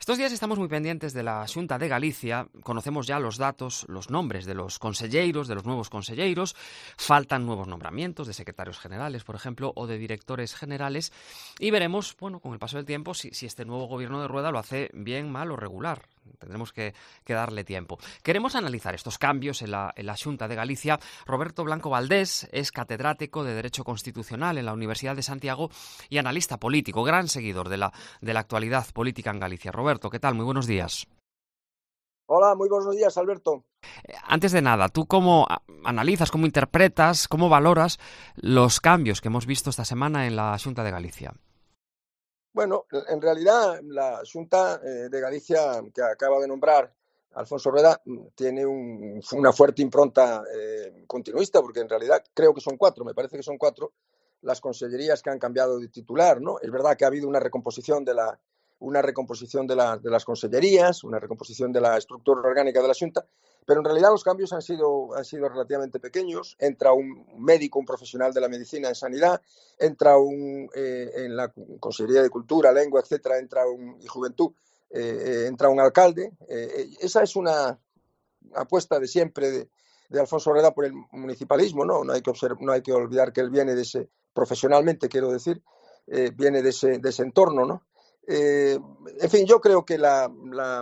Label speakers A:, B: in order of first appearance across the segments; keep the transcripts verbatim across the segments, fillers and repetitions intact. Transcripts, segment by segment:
A: Estos días estamos moi pendentes de la Xunta de Galicia, conocemos ya los datos, los nombres de los conselleiros, de los nuevos conselleiros, faltan nuevos nombramientos de secretarios generales, por ejemplo, o de directores generales, y veremos, bueno, con el paso del tiempo, si, si este nuevo gobierno de Rueda lo hace bien, mal o regular. Tendremos que, que darle tiempo. Queremos analizar estos cambios en la, en la Xunta de Galicia. Roberto Blanco Valdés es catedrático de Derecho Constitucional en la Universidad de Santiago y analista político, gran seguidor de la, de la actualidad política en Galicia. Roberto, ¿qué tal? Muy buenos días.
B: Hola, muy buenos días, Alberto.
A: Antes de nada, ¿tú cómo analizas, cómo interpretas, cómo valoras los cambios que hemos visto esta semana en la Xunta de Galicia?
B: Bueno, en realidad la Xunta de Galicia que acaba de nombrar Alfonso Rueda tiene un, una fuerte impronta eh, continuista, porque en realidad creo que son cuatro, me parece que son cuatro las consellerías que han cambiado de titular, ¿no? Es verdad que ha habido una recomposición de la una recomposición de, la, de las consellerías, una recomposición de la estructura orgánica de la Xunta, pero en realidad los cambios han sido, han sido relativamente pequeños. Entra un médico, un profesional de la medicina en sanidad, entra un, eh, en la Consellería de Cultura, Lengua, etcétera, entra un, y Juventud, eh, entra un alcalde. Eh, esa es una apuesta de siempre de, de Alfonso Rueda por el municipalismo, ¿no? No hay que observar, no hay que olvidar que él viene de ese, profesionalmente quiero decir, eh, viene de ese, de ese entorno, ¿no? Eh, en fin, yo creo que la, la,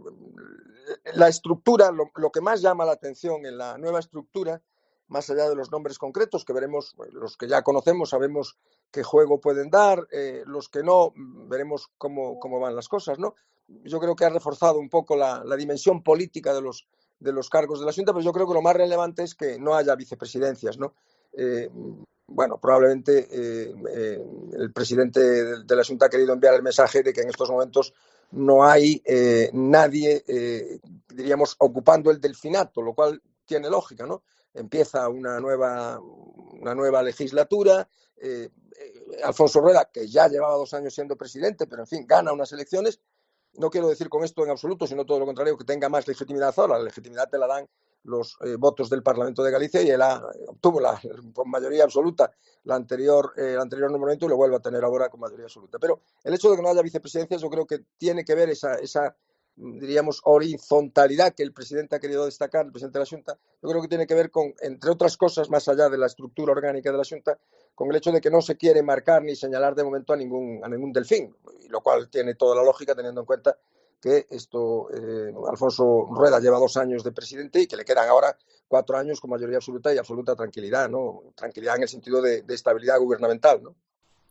B: la estructura, lo, lo que más llama la atención en la nueva estructura, más allá de los nombres concretos, que veremos, los que ya conocemos, sabemos qué juego pueden dar, eh, los que no, veremos cómo, cómo van las cosas, ¿no? Yo creo que ha reforzado un poco la, la dimensión política de los, de los cargos de la Xunta, pero yo creo que lo más relevante es que no haya vicepresidencias, ¿no? Eh, bueno, probablemente eh, eh, el presidente de, de la Xunta ha querido enviar el mensaje de que en estos momentos no hay eh, nadie, eh, diríamos, ocupando el delfinato, lo cual tiene lógica, ¿no? Empieza una nueva, una nueva legislatura, eh, eh, Alfonso Rueda, que ya llevaba dos años siendo presidente, pero en fin, gana unas elecciones. No quiero decir con esto en absoluto, sino todo lo contrario, que tenga más legitimidad ahora. La legitimidad te la dan los eh, votos del Parlamento de Galicia y él ha, obtuvo la, con mayoría absoluta la anterior, eh, el anterior nombramiento y lo vuelve a tener ahora con mayoría absoluta. Pero el hecho de que no haya vicepresidencias yo creo que tiene que ver esa, esa diríamos, horizontalidad que el presidente ha querido destacar, el presidente de la Xunta, yo creo que tiene que ver con, entre otras cosas, más allá de la estructura orgánica de la Xunta, con el hecho de que no se quiere marcar ni señalar de momento a ningún, a ningún delfín, y lo cual tiene toda la lógica teniendo en cuenta que esto eh, Alfonso Rueda lleva dos años de presidente y que le quedan ahora cuatro años con mayoría absoluta y absoluta tranquilidad, ¿no? Tranquilidad en el sentido de, de estabilidad gubernamental, ¿no?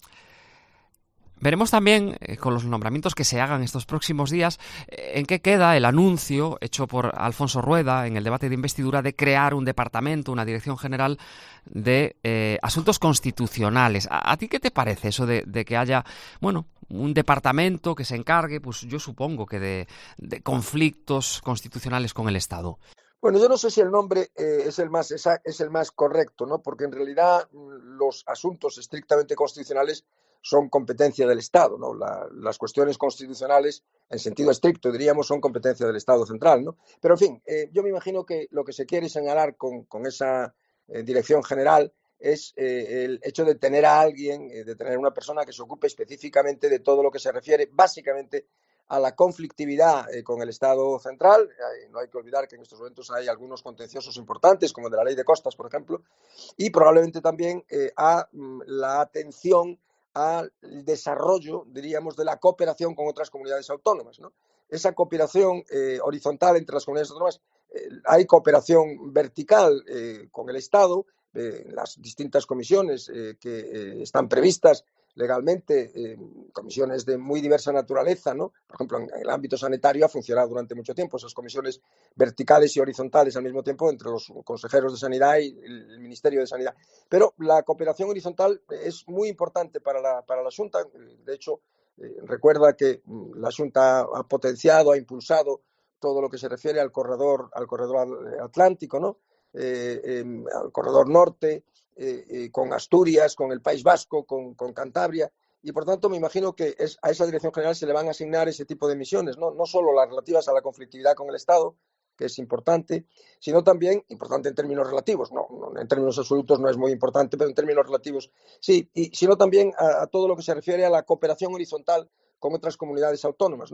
A: Veremos también, eh, con los nombramientos que se hagan estos próximos días, eh, en qué queda el anuncio hecho por Alfonso Rueda en el debate de investidura de crear un departamento, una dirección general de eh, asuntos constitucionales. ¿A, ¿A ti qué te parece eso de, de que haya, bueno, un departamento que se encargue, pues yo supongo que de, de conflictos constitucionales con el Estado?
B: Bueno, yo no sé si el nombre eh, es, el más, es, es el más correcto, ¿no? Porque en realidad los asuntos estrictamente constitucionales son competencia del Estado, ¿no? La, las cuestiones constitucionales, en sentido estricto, diríamos, son competencia del Estado central, ¿no? Pero, en fin, eh, yo me imagino que lo que se quiere señalar con, con esa eh, dirección general es eh, el hecho de tener a alguien, eh, de tener una persona que se ocupe específicamente de todo lo que se refiere, básicamente, a la conflictividad eh, con el Estado central. Eh, no hay que olvidar que en estos momentos hay algunos contenciosos importantes, como el de la Ley de Costas, por ejemplo, y probablemente también eh, a mm, la atención al desarrollo, diríamos, de la cooperación con otras comunidades autónomas, ¿no? Esa cooperación eh, horizontal entre las comunidades autónomas, eh, hay cooperación vertical eh, con el Estado, eh, las distintas comisiones eh, que eh, están previstas legalmente, eh, comisiones de muy diversa naturaleza, ¿no? Por ejemplo, en el ámbito sanitario ha funcionado durante mucho tiempo esas comisiones verticales y horizontales al mismo tiempo entre los consejeros de Sanidad y el Ministerio de Sanidad. Pero la cooperación horizontal es muy importante para la, para la Xunta. De hecho, eh, recuerda que la Xunta ha potenciado, ha impulsado todo lo que se refiere al corredor, al corredor atlántico, ¿no? Eh, eh, al corredor norte, eh, eh, con Asturias, con el País Vasco, con, con Cantabria, y por tanto me imagino que es, a esa dirección general se le van a asignar ese tipo de misiones, ¿no? No solo las relativas a la conflictividad con el Estado, que es importante, sino también, importante en términos relativos, no, no en términos absolutos no es muy importante, pero en términos relativos sí, y sino también a, a todo lo que se refiere a la cooperación horizontal con otras comunidades autónomas, ¿no?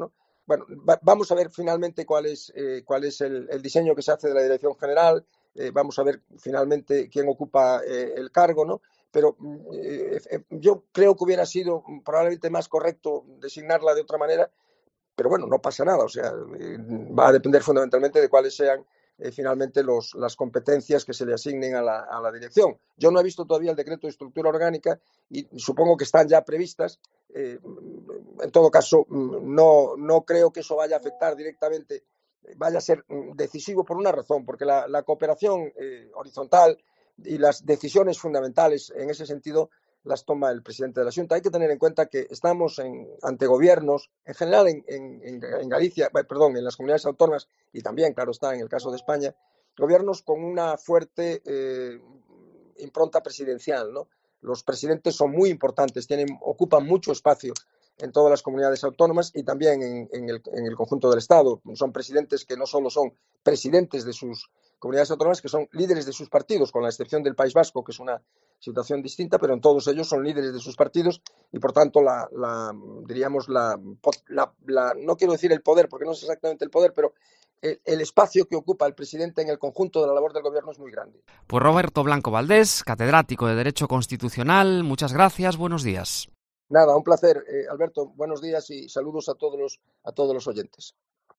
B: bueno, va, vamos a ver finalmente cuál es, eh, cuál es el, el diseño que se hace de la dirección general, eh, vamos a ver finalmente quién ocupa eh, el cargo, ¿no? Pero eh, eh, yo creo que hubiera sido probablemente más correcto designarla de otra manera, pero bueno, no pasa nada, o sea, eh, va a depender fundamentalmente de cuáles sean eh, finalmente los, las competencias que se le asignen a la, a la dirección. Yo no he visto todavía el decreto de estructura orgánica y supongo que están ya previstas. Eh, en todo caso, no, no creo que eso vaya a afectar directamente, vaya a ser decisivo por una razón, porque la, la cooperación eh, horizontal y las decisiones fundamentales en ese sentido las toma el presidente de la Xunta. Hay que tener en cuenta que estamos en, ante gobiernos, en general en, en, en Galicia, perdón, en las comunidades autónomas y también, claro está, en el caso de España, gobiernos con una fuerte eh, impronta presidencial, ¿no? Los presidentes son muy importantes, tienen, ocupan mucho espacio en todas las comunidades autónomas y también en, en, el, en el conjunto del Estado. Son presidentes que no solo son presidentes de sus comunidades autónomas, que son líderes de sus partidos, con la excepción del País Vasco, que es una situación distinta, pero en todos ellos son líderes de sus partidos y, por tanto, la, la diríamos, la, la, la, no quiero decir el poder, porque no es exactamente el poder, pero el, el espacio que ocupa el presidente en el conjunto de la labor del gobierno es muy grande.
A: Pues Roberto Blanco Valdés, catedrático de Derecho Constitucional, muchas gracias, buenos días.
B: Nada, un placer, eh, Alberto, buenos días y saludos a todos los, a todos los oyentes.